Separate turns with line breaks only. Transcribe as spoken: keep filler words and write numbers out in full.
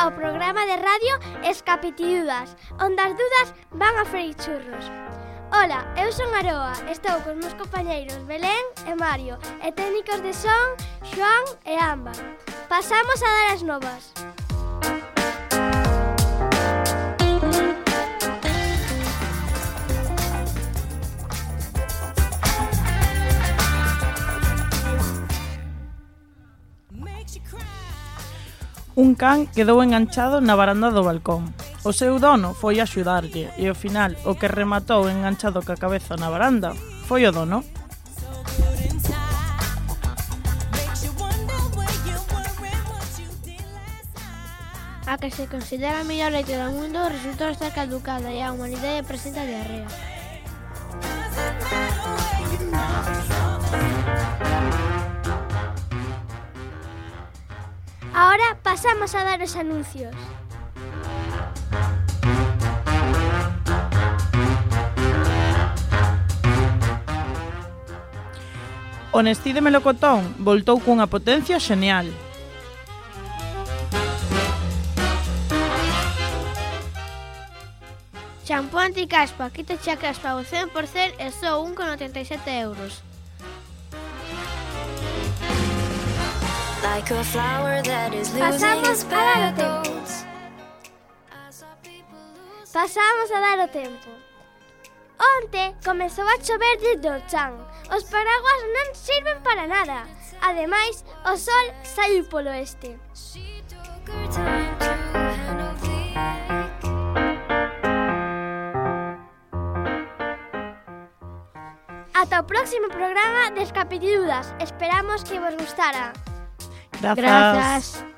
ao programa de radio Escapitidudas, onde as dudas van a freír churros. Ola, eu son Aroa, estou cos meus compañeiros Belén e Mario e técnicos de son Xoan e Amba. Pasamos a dar as novas.
Un can quedou enganchado na varanda do balcón. O seu dono foi a axudarlle e ao final o que rematou enganchado ca cabeza na varanda foi o dono.
A que se considera a mellor leite do mundo resultou estar caducada e a humanidade presenta diarrea.
Ahora pasamos a dar os anuncios.
O Nestí de Melocotón voltou cunha potencia xenial.
Champú anticaspa, quítache a caspa ao cen por cen e só un con oitenta e sete euros.
Like a flower that is
Pasamos
losing its
a dar o tempo.
petals.
Pasamos a dar o tempo. Onte comezou a chover desde o chan. Os paraguas non sirven para nada. Ademais, o sol saíu polo este.
She took her time to handle the ache.
Ata o próximo programa de Escapitidudas. Esperamos que vos gustara.
Grazas.
Grazas.